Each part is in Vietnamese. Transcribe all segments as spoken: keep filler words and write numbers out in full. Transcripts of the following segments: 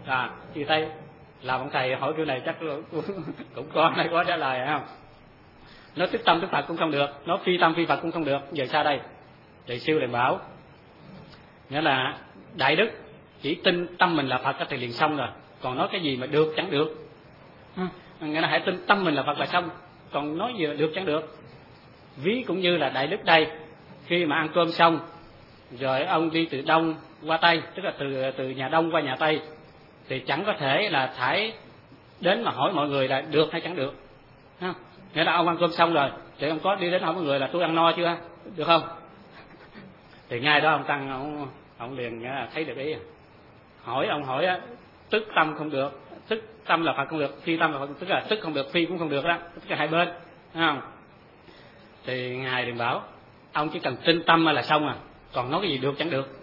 À, thì thầy làm ông thầy hỏi kiểu này chắc cũng có hay có trả lời phải không? Nó tức tâm tức Phật cũng không được, nó phi tâm phi Phật cũng không được. Giờ sao đây? Thì sư liền bảo, nghĩa là đại đức chỉ tin tâm mình là Phật thì liền xong rồi. Còn nói cái gì mà được chẳng được, nghĩa là hãy tin tâm mình là Phật là xong. Còn nói gì là được chẳng được. Ví cũng như là đại đức đây, khi mà ăn cơm xong rồi ông đi từ đông qua tây, tức là từ từ nhà đông qua nhà tây, thì chẳng có thể là phải đến mà hỏi mọi người là được hay chẳng được. Ha? Nghĩa là ông ăn cơm xong rồi thì ông có đi đến hỏi mọi người là tôi ăn no chưa, được không? Thì ngay đó ông tăng ông, ông liền thấy được ý. Hỏi ông hỏi tức tâm không được, tức tâm là Phật không được, phi tâm là Phật, tức là tức không được, phi cũng không được đó, tức là hai bên, thấy không? Thì ngài liền bảo ông chỉ cần tin tâm là xong à, còn nói cái gì được chẳng được.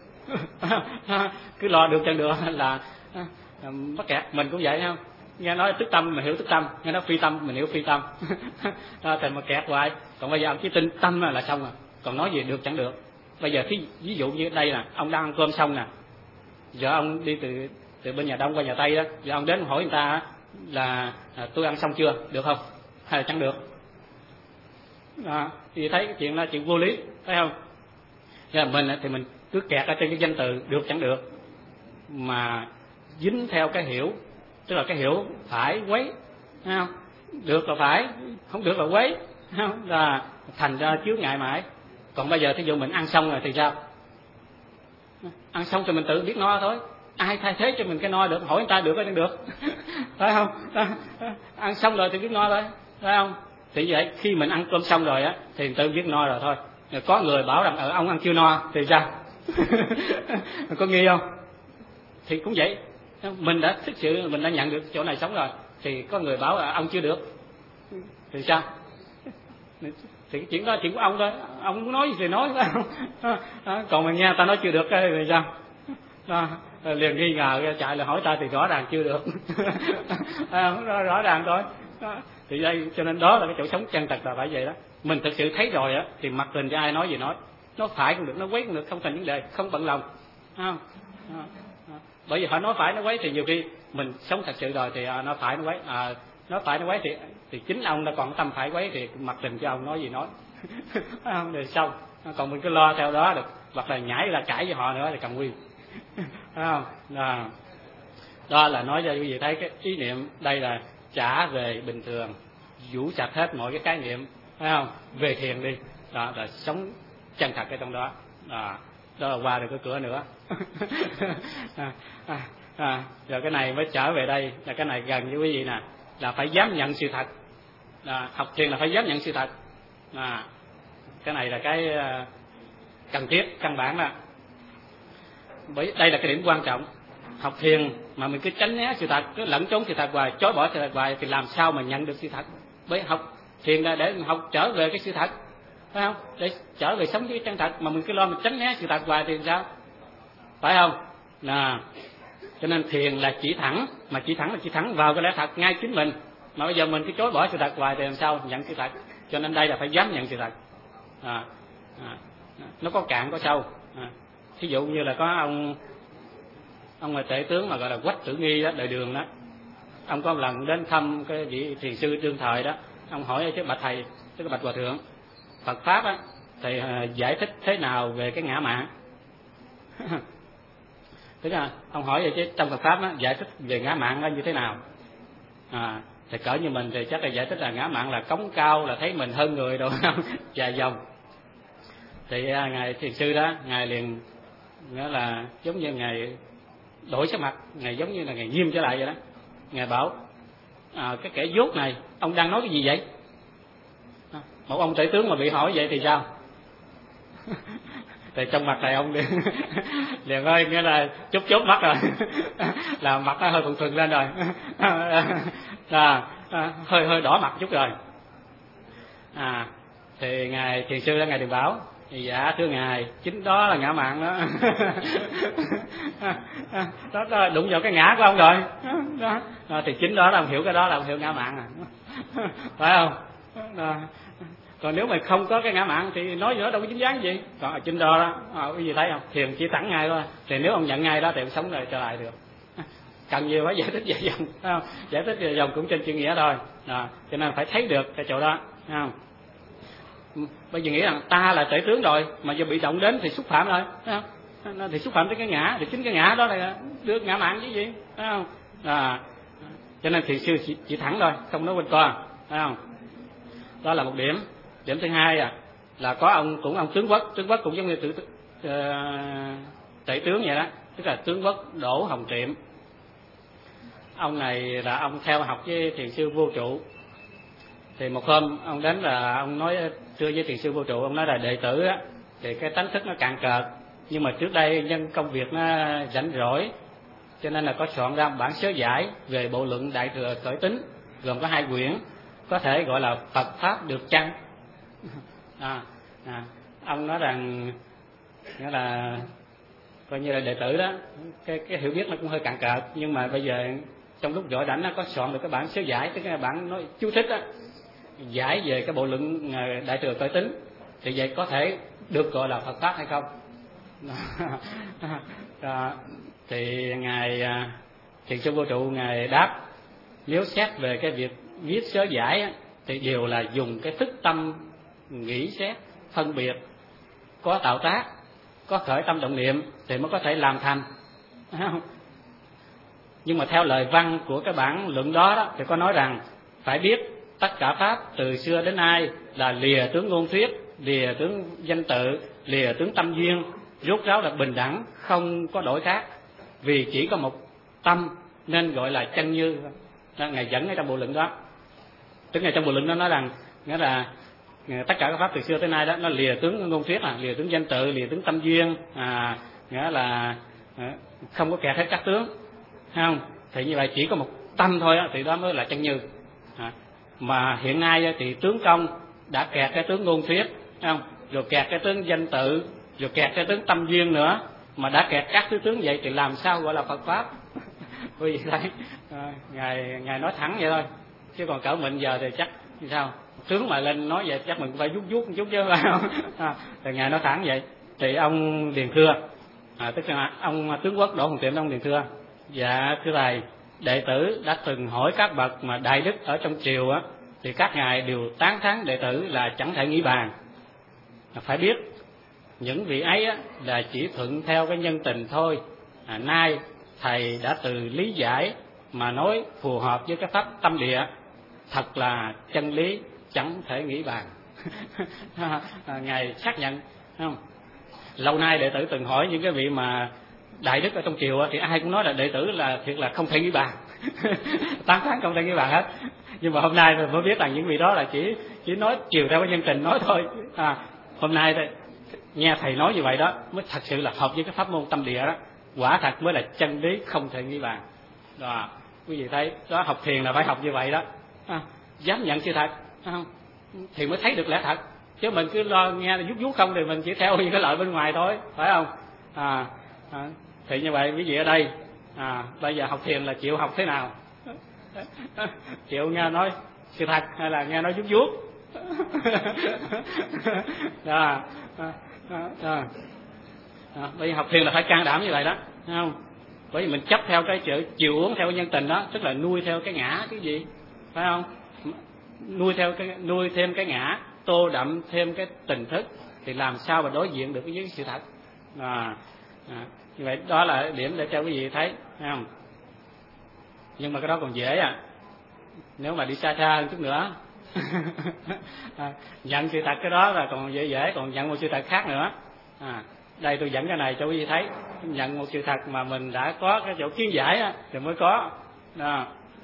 Cứ lo được chẳng được là mắc kẹt. Mình cũng vậy không? Nghe nói tức tâm mình hiểu tức tâm, nghe nói phi tâm mình hiểu phi tâm. Thành mà kẹt hoài. Còn bây giờ ông chỉ tin tâm là xong à, còn nói gì được chẳng được. Bây giờ ví, ví dụ như đây nè, ông đang ăn cơm xong nè, giờ ông đi từ từ bên nhà đông qua nhà tây đó, giờ ông đến hỏi người ta là à, tôi ăn xong chưa, được không, hay là chẳng được. À, thì thấy cái chuyện là chuyện vô lý, thấy không? Thế là mình thì mình cứ kẹt ở trên cái danh từ được chẳng được, mà dính theo cái hiểu, tức là cái hiểu phải quấy, thấy không? Được là phải, không được là quấy, thấy không? Là thành ra chướng ngại mãi. Còn bây giờ thí dụ mình ăn xong rồi thì sao? Ăn xong thì mình tự biết no thôi. Ai thay thế cho mình cái no được? Hỏi người ta được hay không được? Phải không? Ăn xong rồi thì biết no thôi, phải không? Thì vậy khi mình ăn cơm xong rồi á thì tự biết no rồi thôi. Rồi có người bảo rằng ở ông ăn chưa no thì sao? Có nghi không? Thì cũng vậy. Mình đã thực sự mình đã nhận được chỗ này sống rồi, thì có người bảo là ông chưa được thì sao? Thì cái chuyện đó chuyện của ông thôi, ông muốn nói gì thì nói, phải không? À, còn mà nghe ta nói chưa được cái thì sao? À, liền nghi ngờ chạy là hỏi ta thì rõ ràng chưa được. À, rõ, rõ ràng thôi. À, thì đây cho nên đó là cái chỗ sống chân thật là phải vậy đó. Mình thực sự thấy rồi á thì mặc tình cho ai nói gì nói, nó phải cũng được, nó quấy cũng được, không thành vấn đề, không bận lòng. À, à, à. Bởi vì họ nói phải nó quấy thì nhiều khi mình sống thật sự rồi thì à, nó phải nó quấy, à, nó phải nó quấy thì thì chính ông đã còn tâm phải quấy thì mặc tình cho ông nói gì nói. Không thì xong. Còn mình cứ lo theo đó được, hoặc là nhảy là cãi với họ nữa thì cầm nguyên. Không? Đó. Đó là nói cho quý vị thấy cái ý niệm đây là trả về bình thường, vũ sạch hết mọi cái khái niệm, phải không? Về thiền đi, đó là sống chân thật ở trong đó. Đó, đó là qua được cái cửa nữa. à, à, à, rồi cái này mới trở về đây là cái này gần với quý vị nè, là phải dám nhận sự thật. À, học thiền là phải dám nhận sự thật. À, cái này là cái uh, cần thiết căn bản đó. Bởi đây là cái điểm quan trọng. Học thiền mà mình cứ tránh né sự thật, cứ lẫn trốn sự thật hoài, chối bỏ sự thật hoài thì làm sao mà nhận được sự thật? Bởi học thiền là để học trở về cái sự thật, phải không? Để trở về sống với cái chân thật, mà mình cứ lo mình tránh né sự thật hoài thì sao? Phải không? Là cho nên thiền là chỉ thẳng, mà chỉ thẳng là chỉ thẳng vào cái lẽ thật ngay chính mình. Mà bây giờ mình cứ chối bỏ sự thật hoài thì làm sao nhận sự thật? Cho nên đây là phải dám nhận sự thật. À, à, nó có cạn có sâu. À, thí dụ như là có ông ông là tể tướng mà gọi là Quách Tử Nghi đó, đời Đường đó, ông có một lần đến thăm cái vị thiền sư đương thời đó, ông hỏi chứ bạch thầy, tức là bạch hòa thượng, Phật pháp á thầy giải thích thế nào về cái ngã mạn? Tức là ông hỏi vậy chứ trong Phật pháp á giải thích về ngã mạn là như thế nào? À, thì cỡ như mình thì chắc là giải thích là ngã mạn là cống cao, là thấy mình hơn người đâu, dài dòng. Thì ngài thiền sư đó, ngài liền nghĩa là giống như ngài đổi sắc mặt, ngài giống như là ngài nghiêm trở lại vậy đó. Ngài bảo à, cái kẻ dốt này, ông đang nói cái gì vậy? À, một ông tể tướng mà bị hỏi vậy thì sao? Thì trong mặt này ông liền liền ơi, nghĩa là chốt chốt mắt rồi, là mặt nó hơi phừng phừng lên rồi, à, à, hơi hơi đỏ mặt chút rồi. À, thì ngài thiền sư đó, ngài liền bảo dạ thưa ngài, chính đó là ngã mạn đó. Đó, đó đụng vào cái ngã của ông rồi đó. Đó, thì chính đó là ông hiểu cái đó là ông hiểu ngã mạn à. Phải không? Đó. Còn nếu mà không có cái ngã mạn thì nói gì đó đâu có dính dáng gì. Còn ở chính đó đó, à, cái gì thấy không? Thiền chỉ thẳng ngay thôi. Thì nếu ông nhận ngay đó thì ông sống rồi trở lại được. cần gì phải giải thích dài dòng, phải không? Giải thích dài dòng cũng trên chữ nghĩa thôi, à, cho nên phải thấy được cái chỗ đó, phải không? Bây giờ nghĩ rằng ta là tể tướng rồi mà giờ bị động đến thì xúc phạm rồi, phải không? Thì xúc phạm tới cái ngã, thì chính cái ngã đó là được ngã mạn chứ gì, phải không? À, cho nên thiền sư chỉ, chỉ thẳng thôi, không nói quanh co, phải không? Đó là một điểm. Điểm thứ hai à, là có ông cũng ông tướng quốc, tướng quốc cũng giống như tự, uh, tể tướng vậy đó, tức là tướng quốc Đỗ Hồng Tiệm. Ông này là ông theo học với thiền sư Vô Trụ. Thì một hôm ông đến là ông nói trưa với thiền sư Vô Trụ, ông nói là đệ tử á thì cái tánh thức nó cạn cợt, nhưng mà trước đây nhân công việc nó rảnh rỗi, cho nên là có soạn ra bản sớ giải về bộ luận Đại Thừa Khởi Tính, gồm có hai quyển, có thể gọi là Phật pháp được chăng? À, à, ông nói rằng nghĩa là coi như là đệ tử đó, cái cái hiểu biết nó cũng hơi cạn cợt, nhưng mà bây giờ trong lúc rỗi rảnh nó có soạn được cái bản sớ giải, tức là bản nói chú thích á, giải về cái bộ luận Đại Thừa Khởi Tính, thì vậy có thể được gọi là Phật pháp hay không? À, thì ngài thiền sư Vô Trụ ngài đáp, nếu xét về cái việc viết sớ giải á, thì đều là dùng cái thức tâm nghĩ xét, phân biệt, có tạo tác, có khởi tâm động niệm thì mới có thể làm thành. Nhưng mà theo lời văn của cái bản luận đó, đó thì có nói rằng phải biết tất cả pháp từ xưa đến nay là lìa tướng ngôn thuyết, lìa tướng danh tự, lìa tướng tâm duyên, rốt ráo là bình đẳng, không có đổi khác, vì chỉ có một tâm nên gọi là chân như. Đó, ngài dẫn ở trong bộ luận đó, tức là trong bộ luận đó nói rằng nghĩa là tất cả các pháp từ xưa tới nay đó nó lìa tướng ngôn thuyết, là lìa tướng danh tự, lìa tướng tâm duyên, à, nghĩa là không có kẹt hết các tướng, thấy không? Thì như vậy chỉ có một tâm thôi đó, thì đó mới là chân như. À, mà hiện nay thì tướng công đã kẹt cái tướng ngôn thuyết, thấy không? Rồi kẹt cái tướng danh tự, rồi kẹt cái tướng tâm duyên nữa, mà đã kẹt các thứ tướng vậy thì làm sao gọi là Phật pháp? Bởi vì thấy à, ngài ngài nói thẳng vậy thôi, chứ còn cỡ mình giờ thì chắc như sao tướng mà lên nói vậy chắc mình phải vuốt vuốt một chút chứ phải không? À, thì ngài nói thẳng vậy. Thì ông Điền Thưa, à, tức là ông tướng quốc Đỗ Hồng Tiệm, ông Điền Thưa, dạ thưa thầy, đệ tử đã từng hỏi các bậc mà đại đức ở trong triều á, thì các ngài đều tán thán đệ tử là chẳng thể nghĩ bàn. Phải biết những vị ấy á, là chỉ thuận theo cái nhân tình thôi. À, nay thầy đã từ lý giải mà nói phù hợp với cái pháp tâm địa, thật là chân lý chẳng thể nghĩ bàn. À, ngài xác nhận, không? Lâu nay đệ tử từng hỏi những cái vị mà đại đức ở trong triều thì ai cũng nói là đệ tử là thiệt là không thể nghĩ bàn, tán thán không thể nghĩ bàn hết. Nhưng mà hôm nay mới biết rằng những vị đó là chỉ chỉ nói chiều theo cái nhân tình nói thôi. À, hôm nay đây, nghe thầy nói như vậy đó mới thật sự là hợp với cái pháp môn tâm địa đó, quả thật mới là chân lý không thể nghĩ bàn. Đó, quý vị thấy đó, học thiền là phải học như vậy đó, à, dám nhận sự thật, không? Thì mới thấy được lẽ thật, chứ mình cứ lo nghe vuốt vuốt không thì mình chỉ theo những cái lợi bên ngoài thôi, phải không? À, à, thì như vậy quý vị ở đây, à, bây giờ học thiền là chịu học thế nào? Chịu nghe nói sự thật hay là nghe nói vuốt vuốt? Đó, à, à, à. À, bây giờ học thiền là phải can đảm như vậy đó, thấy không? Bởi vì mình chấp theo cái chữ chiều uống theo cái nhân tình đó, tức là nuôi theo cái ngã cái gì, phải không? Nuôi theo cái nuôi thêm cái ngã, tô đậm thêm cái tình thức, thì làm sao mà đối diện được với sự thật? À, à, như vậy đó là điểm để cho quý vị thấy, thấy không? Nhưng mà cái đó còn dễ à, nếu mà đi xa xa hơn chút nữa. À, nhận sự thật cái đó là còn dễ dễ, còn nhận một sự thật khác nữa. À, đây tôi dẫn cái này cho quý vị thấy, nhận một sự thật mà mình đã có cái chỗ kiến giải á, thì mới có. Đó.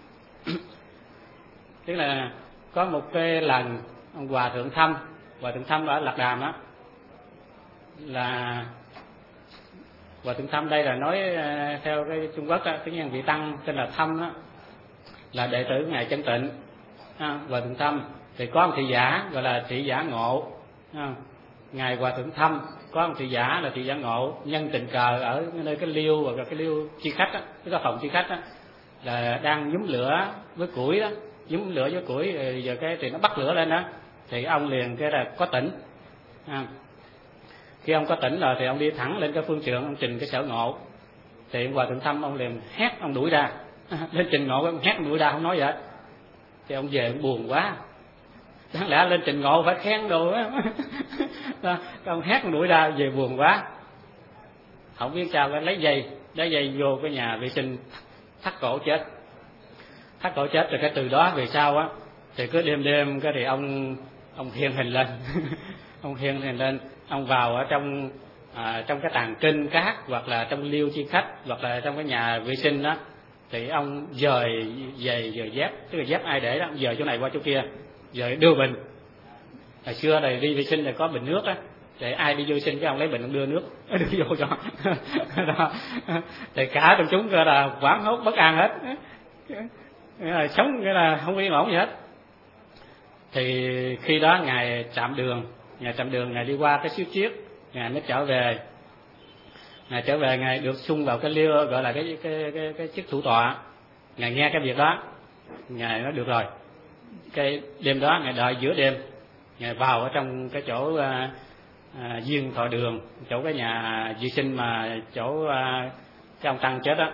Tức là có một cái lần ông Hòa Thượng Thâm, Hòa Thượng Thâm ở Lạc Đàm á, là Hòa Thượng Thâm đây là nói theo cái Trung Quốc á, cái nhân vị tăng tên là Thâm á, là đệ tử ngài Chân Tịnh. À, Hòa Thượng Thâm thì có một thị giả gọi là thị giả Ngộ. À, ngài Hòa Thượng Thâm có một thị giả là thị giả Ngộ, nhân tình cờ ở nơi cái liêu hoặc là cái liêu chi khách á, cái phòng chi khách á, là đang nhúm lửa với củi đó, nhúm lửa với củi, giờ cái thì nó bắt lửa lên đó, thì ông liền cái là có tỉnh. À, khi ông có tỉnh rồi thì ông đi thẳng lên cái phương trường, ông trình cái sở Ngộ, Thì ông Hòa Thượng Thâm ông liền hét, ông đuổi ra. Lên trình ngộ ông hét, ông đuổi ra không nói gì hết. Thì ông về ông buồn quá, đáng lẽ lên trình ngộ phải khen đồ á. Ông hét ông đuổi ra, về buồn quá, không biết sao, lấy dây lấy dây vô cái nhà vệ sinh thắt cổ chết. Thắt cổ chết rồi cái từ đó về sau á, thì cứ đêm đêm cái thì ông ông hiện hình lên. Ông hiện hình lên, ông vào ở trong à, trong cái tàng kinh cát, hoặc là trong liêu chi khách, hoặc là trong cái nhà vệ sinh đó, thì ông dời giày dời dép, tức là dép ai để đó, ông dời chỗ này qua chỗ kia, dời đưa bình. Hồi xưa này đi vệ sinh là có bình nước á, để ai đi vô sinh cái ông lấy bình ông đưa nước đưa vô cho. Đó. Thì cả trong chúng kia là hoảng hốt bất an hết, nghĩa là sống nghĩa là không yên ổn gì hết. Thì khi đó ngài chạm đường, ngài chạm đường ngài đi qua cái xíu chiết, ngài mới trở về. Ngài trở về ngài được xung vào cái liêu gọi là cái cái cái cái chức thủ tọa. Ngài nghe cái việc đó, ngài nói được rồi. Cái đêm đó ngài đợi giữa đêm, ngài vào ở trong cái chỗ à, à, Duyên Thọ Đường, chỗ cái nhà vệ sinh mà chỗ à, cái ông Tăng chết đó.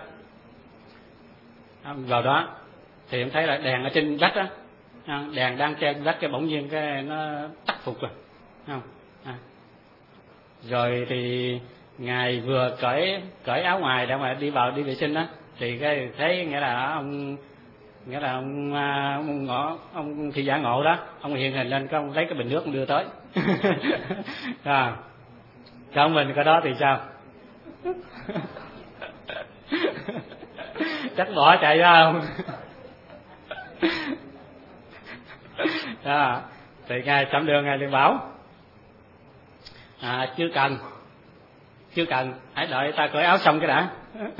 Vào đó thì em thấy là đèn ở trên vách á, đèn đang trên vách, cái bỗng nhiên cái nó tắt phục rồi, không? À. Rồi thì ngài vừa cởi cởi áo ngoài để mà đi vào đi vệ sinh đó, thì cái thấy nghĩa là ông nghĩa là ông ông ngõ ông Thị Giả Ngộ đó, ông hiện hình lên, cái ông lấy cái bình nước ông đưa tới. À, cái ông mình cái đó thì sao? Chắc bỏ chạy ra không? À, thì ngài chậm đường ngài liền bảo à, chưa cần chưa cần hãy đợi ta cởi áo xong cái đã.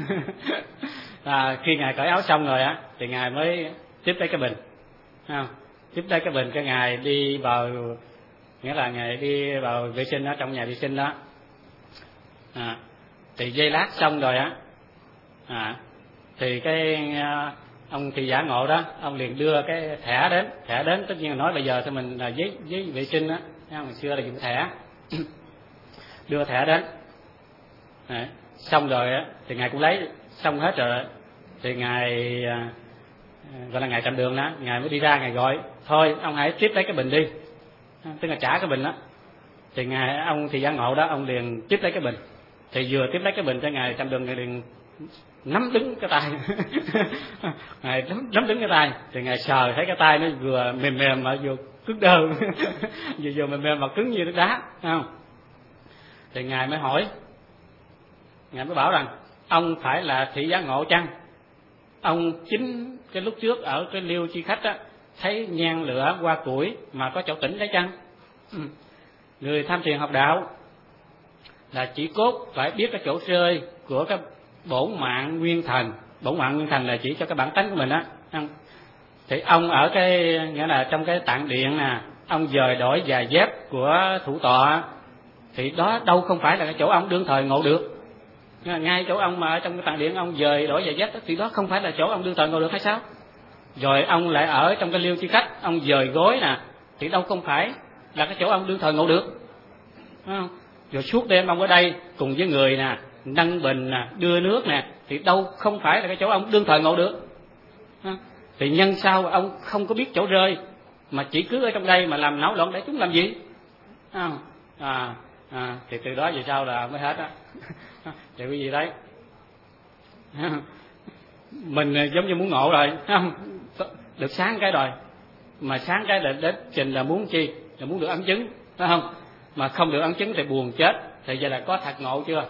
À, khi ngài cởi áo xong rồi á, thì ngài mới tiếp lấy cái bình, không? Tiếp lấy cái bình, cái ngài đi vào, nghĩa là ngài đi vào vệ sinh đó, trong nhà vệ sinh đó. À, thì giây lát xong rồi á, à, thì cái ông Thị Giả Ngộ đó, ông liền đưa cái thẻ đến, thẻ đến tất nhiên là nói bây giờ thì mình là giấy giấy vệ sinh á, hồi xưa là dùng thẻ. Đưa thẻ đến. À, xong rồi á, thì ngài cũng lấy xong hết rồi, thì ngài à, gọi là ngài chạm đường đó, ngài mới đi ra, ngài gọi thôi ông hãy tiếp lấy cái bình đi, tức là trả cái bình đó. Thì ngài ông Thị Giả Ngộ đó, ông liền tiếp lấy cái bình, thì vừa tiếp lấy cái bình cho ngài chạm đường, ngài liền nắm đứng cái tay. Ngài nắm, nắm đứng cái tay, thì ngài sờ thấy cái tay nó vừa mềm mềm mà vừa cứng đơ. vừa vừa mềm mềm mà cứng như nước đá, không? Thì ngài mới hỏi, ngài mới bảo rằng ông phải là Thị Giả Ngộ chăng? Ông chính cái lúc trước ở cái liêu chi khách á, thấy nhang lửa qua củi mà có chỗ tỉnh đấy chăng? Người tham thiền học đạo là chỉ cốt phải biết cái chỗ rơi của cái bổn mạng nguyên thần. Bổn mạng nguyên thần là chỉ cho cái bản tánh của mình á. Thì ông ở cái nghĩa là trong cái tạng điện nè, ông dời đổi giày dép của thủ tọa, thì đó đâu không phải là cái chỗ ông đương thời ngộ được. Ngay chỗ ông mà ở trong cái tạng điện ông dời đổi giày dép đó, thì đó không phải là chỗ ông đương thời ngộ được hay sao? Rồi ông lại ở trong cái liêu chi khách, ông dời gối nè, thì đâu không phải là cái chỗ ông đương thời ngộ được. Rồi suốt đêm ông ở đây cùng với người nè, nâng bình nè, đưa nước nè, thì đâu không phải là cái chỗ ông đương thời ngộ được. Thì nhân sao ông không có biết chỗ rơi, mà chỉ cứ ở trong đây mà làm náo loạn để chúng làm gì? À, à, à, thì từ đó về sau là mới hết á. Thì cái gì đấy, mình giống như muốn ngộ rồi, không được sáng cái rồi, mà sáng cái là đến trình là muốn chi, là muốn được ấn chứng, phải không? Mà không được ấn chứng thì buồn chết. Thì giờ là có thật ngộ chưa?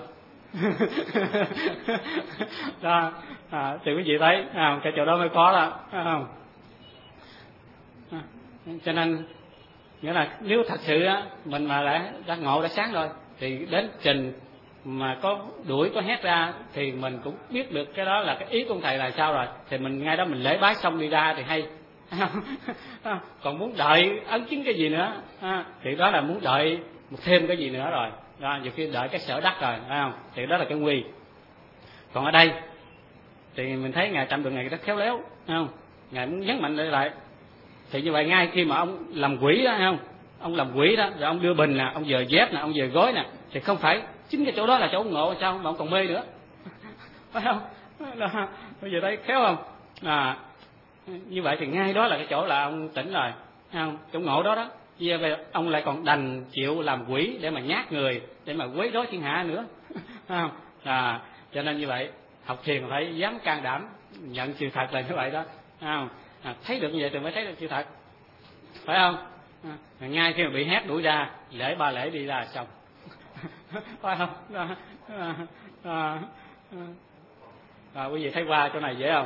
Đó, à, thì quý vị thấy à, cái chỗ đó mới có đó, phải không? À, cho nên nghĩa là nếu thật sự á, mình mà đã, đã ngộ đã sáng rồi, thì đến trình mà có đuổi có hét ra thì mình cũng biết được cái đó là cái ý của ông thầy là sao rồi, thì mình ngay đó mình lễ bái xong đi ra thì hay. Còn muốn đợi ấn chứng cái gì nữa à, thì đó là muốn đợi một thêm cái gì nữa rồi đó, nhiều khi đợi cái sở đắc rồi, phải không? Thì đó là cái nguy. Còn ở đây thì mình thấy ngài Trạm Đường này rất khéo léo, phải không? Ngài muốn nhấn mạnh lại. Thì như vậy ngay khi mà ông làm quỷ đó, phải không? Ông làm quỷ đó, rồi ông đưa bình nè, ông dời dép nè, ông dời gối nè, thì không phải chính cái chỗ đó là chỗ ông ngộ sao mà ông còn mê nữa. phải không? Đó, bây giờ thấy khéo không? À, như vậy thì ngay đó là cái chỗ là ông tỉnh rồi, thấy không? Chỗ ngộ đó đó. Giờ về ông lại còn đành chịu làm quỷ để mà nhát người, để mà quấy rối thiên hạ nữa, thấy không? À, cho nên như vậy học thiền phải dám can đảm nhận sự thật là như vậy đó, thấy không? À, thấy được như vậy thì mới thấy được sự thật, phải không? À, ngay khi mà bị hét đuổi ra, lễ ba lễ đi ra xong, phải không? À, à, à, à, quý vị thấy qua chỗ này dễ không?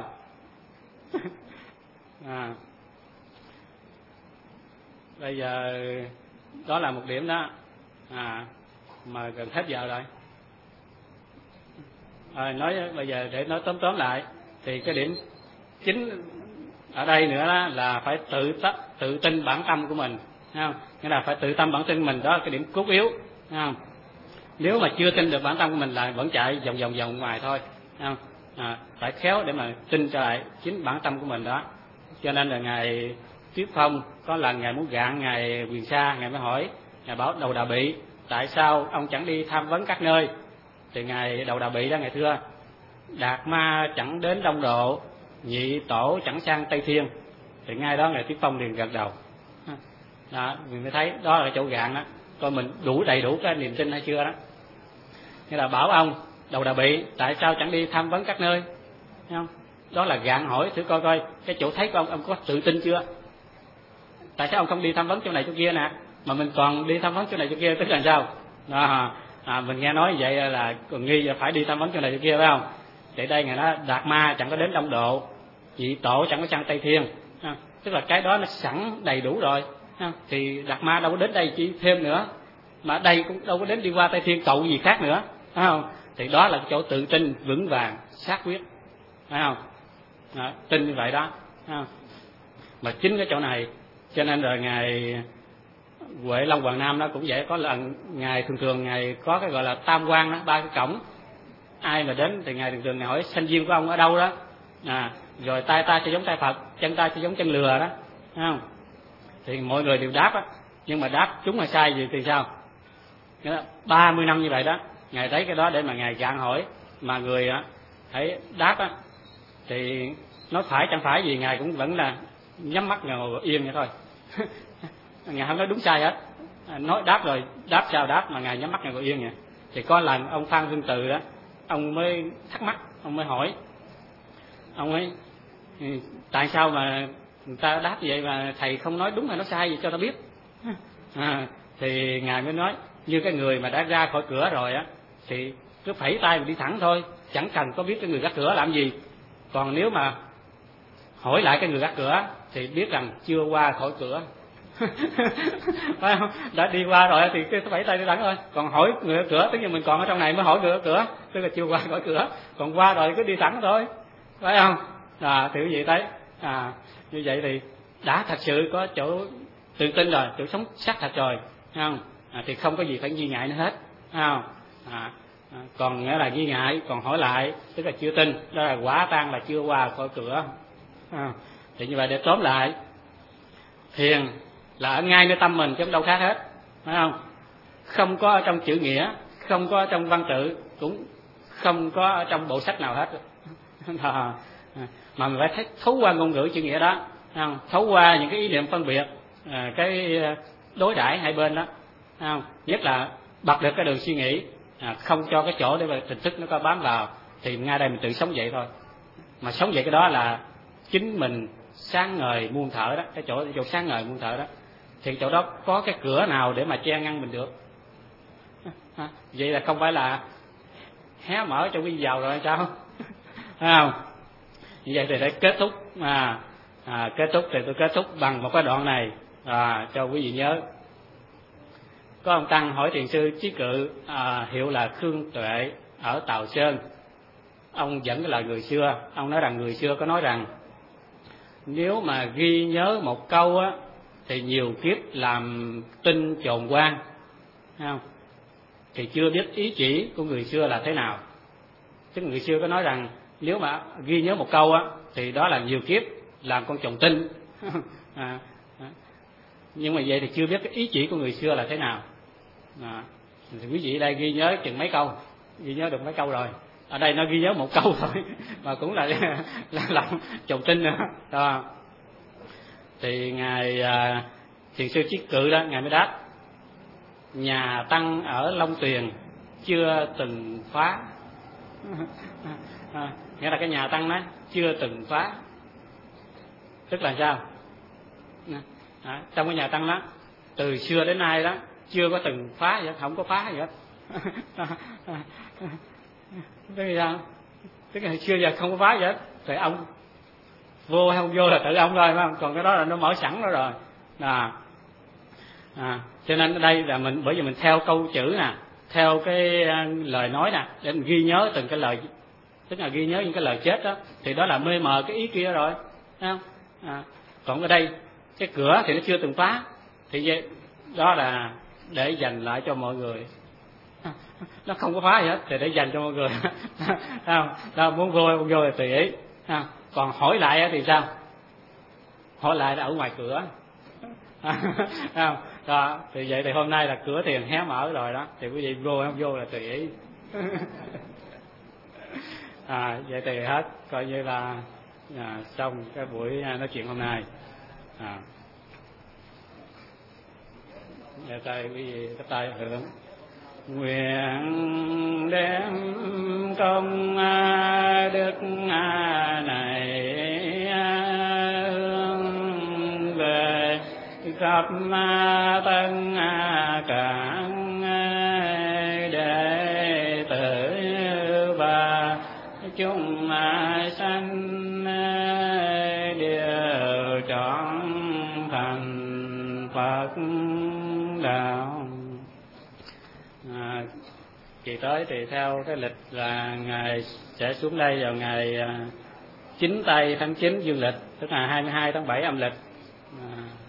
À, bây giờ đó là một điểm đó, à, mà gần hết giờ rồi. À, nói bây giờ để nói tóm tóm lại thì cái điểm chính ở đây nữa đó là phải tự tự tin bản tâm của mình, thấy không? Nghĩa là phải tự tâm bản tin mình, đó là cái điểm cốt yếu, thấy không? Nếu mà chưa tin được bản tâm của mình là vẫn chạy vòng vòng vòng ngoài thôi, thấy không? À, phải khéo để mà tin trở lại chính bản tâm của mình đó. Cho nên là ngài Thuyết Phong có lần ngài muốn gạn ngài Quyền Sa, ngài mới hỏi ngài bảo Đầu Đà Bị, tại sao ông chẳng đi tham vấn các nơi? Thì ngài Đầu Đà Bị đó ngài thưa, Đạt Ma chẳng đến Đông Độ, Nhị Tổ chẳng sang Tây Thiên. Thì ngay đó ngài Thuyết Phong liền gật đầu. Đó, mình mới thấy đó là cái chỗ gạn đó, coi mình đủ đầy đủ cái niềm tin hay chưa đó. Nghĩa là bảo ông Đầu Đà Bị, tại sao chẳng đi tham vấn các nơi? Thấy không? Đó là gạn hỏi thử coi coi cái chỗ thấy của ông, ông có tự tin chưa? Tại sao ông không đi tham vấn chỗ này chỗ kia nè, mà mình còn đi tham vấn chỗ này chỗ kia, tức là sao? Đó, à, mình nghe nói vậy là còn nghi là phải đi tham vấn chỗ này chỗ kia, phải không? Để đây ngài nói Đạt Ma chẳng có đến Đông Độ, Nhị Tổ chẳng có sang Tây Thiên, à, tức là cái đó nó sẵn đầy đủ rồi, à, thì Đạt Ma đâu có đến đây chỉ thêm nữa, mà đây cũng đâu có đến đi qua Tây Thiên cậu gì khác nữa, phải không? Thì đó là cái chỗ tự tin vững vàng xác quyết, phải không? À, tin như vậy đó, phải không? Mà chính cái chỗ này cho nên rồi ngài Huệ Long Hoàng Nam đó cũng vậy, có lần ngài thường thường ngài có cái gọi là tam quan đó, ba cái cổng, ai mà đến thì ngài thường thường ngài hỏi sanh duyên của ông ở đâu đó, à, rồi tay ta sẽ giống tay Phật, chân ta sẽ giống chân lừa đó, thấy không? Thì mọi người đều đáp á, nhưng mà đáp chúng là sai gì thì sao? Ba mươi năm như vậy đó, ngài thấy cái đó để mà ngài gạn hỏi, mà người á thấy đáp á thì nói phải chẳng phải gì ngài cũng vẫn là nhắm mắt ngồi yên vậy thôi. Ngài không nói đúng sai hết, nói đáp rồi đáp sao đáp mà ngài nhắm mắt ngồi yên vậy. Thì có lần ông Phan Vương Từ đó, ông mới thắc mắc, ông mới hỏi, ông ấy tại sao mà người ta đáp vậy mà thầy không nói đúng hay nói sai gì cho ta biết? À, thì ngài mới nói như cái người mà đã ra khỏi cửa rồi á thì cứ phẩy tay mà đi thẳng thôi, chẳng cần có biết cái người gác cửa làm gì. Còn nếu mà hỏi lại cái người gác cửa thì biết rằng chưa qua khỏi cửa. Phải không? Đã đi qua rồi thì cứ phẩy tay đi thẳng thôi. Còn hỏi người gác cửa, tức là mình còn ở trong này mới hỏi người gác cửa, tức là chưa qua khỏi cửa. Còn qua rồi cứ đi thẳng thôi, phải không? À, thì quý vị thấy, à, như vậy thì đã thật sự có chỗ tự tin rồi, chỗ sống xác thật rồi, phải không? À, thì không có gì phải nghi ngại nữa hết, phải không? À, à, còn nghĩa là nghi ngại, còn hỏi lại tức là chưa tin, đó là quả tan là chưa qua khỏi cửa. À, thì như vậy để tóm lại, thiền là ở ngay nơi tâm mình chứ không đâu khác hết, phải không? Không có ở trong chữ nghĩa, không có ở trong văn tự, cũng không có ở trong bộ sách nào hết. À, mà mình phải thấy thấu qua ngôn ngữ chữ nghĩa đó, không? Thấu qua những cái ý niệm phân biệt, à, cái đối đãi hai bên đó, không? Nhất là bật được cái đường suy nghĩ, à, không cho cái chỗ để mà tình thức nó có bám vào, thì ngay đây mình tự sống vậy thôi. Mà sống vậy cái đó là chính mình sáng ngời muôn thở đó, cái chỗ chỗ sáng ngời muôn thở đó, thì chỗ đó có cái cửa nào để mà che ngăn mình được? À, vậy là không phải là hé mở cho quý vào rồi hay sao? Không? Như vậy thì để kết thúc, à, à, kết thúc thì tôi kết thúc bằng một cái đoạn này, à, cho quý vị nhớ. Có ông tăng hỏi thiền sư Chí Cự, à, hiệu là Khương Tuệ ở Tào Sơn. Ông dẫn cái lời người xưa, ông nói rằng người xưa có nói rằng nếu mà ghi nhớ một câu á thì nhiều kiếp làm tinh chồn quan, không? Thì chưa biết ý chỉ của người xưa là thế nào. Chứ người xưa có nói rằng nếu mà ghi nhớ một câu á thì đó là nhiều kiếp làm con trồn tinh. À, à. Nhưng mà vậy thì chưa biết cái ý chỉ của người xưa là thế nào. À, thì quý vị đây ghi nhớ chừng mấy câu, ghi nhớ được mấy câu rồi, ở đây nó ghi nhớ một câu thôi mà cũng là là làm trùng tin nữa đó. Thì ngài à, thiền sư Chiết Cự đó, ngài mới đáp: nhà tăng ở Long Tuyền chưa từng phá. À, nghĩa là cái nhà tăng đó chưa từng phá, tức là sao? À, trong cái nhà tăng đó từ xưa đến nay đó chưa có từng phá gì hết, không có phá gì hết. Tức là sao? Tức là xưa giờ không có phá gì hết, thì ông vô hay không vô là tự ông thôi, phải không? Còn cái đó là nó mở sẵn đó rồi. À, à, cho nên ở đây là mình, bởi vì mình theo câu chữ nè, theo cái lời nói nè, để mình ghi nhớ từng cái lời, tức là ghi nhớ những cái lời chết đó, thì đó là mê mờ cái ý kia rồi, thấy không? À, còn ở đây cái cửa thì nó chưa từng phá, thì đó là để dành lại cho mọi người. Nó không có phá gì hết thì để dành cho mọi người. Không, đó, muốn vô không vô thì tùy ý. Còn hỏi lại thì sao? Hỏi lại là ở ngoài cửa. Không, đó, thì vậy thì hôm nay là cửa thiền hé mở rồi đó, thì quý vị vô không vô là tùy ý. À, vậy thì hết, coi như là à, xong cái buổi nói chuyện hôm nay. À, giờ tay quý vị cái tay hưởng. Nguyện đem công đức này hướng về khắp tất cả đệ tử và chúng sanh đều trọn thành Phật đạo. À, kỳ tới thì theo cái lịch là ngài sẽ xuống đây vào ngày chín tây tháng chín dương lịch, tức là hai mươi hai tháng bảy âm lịch. À,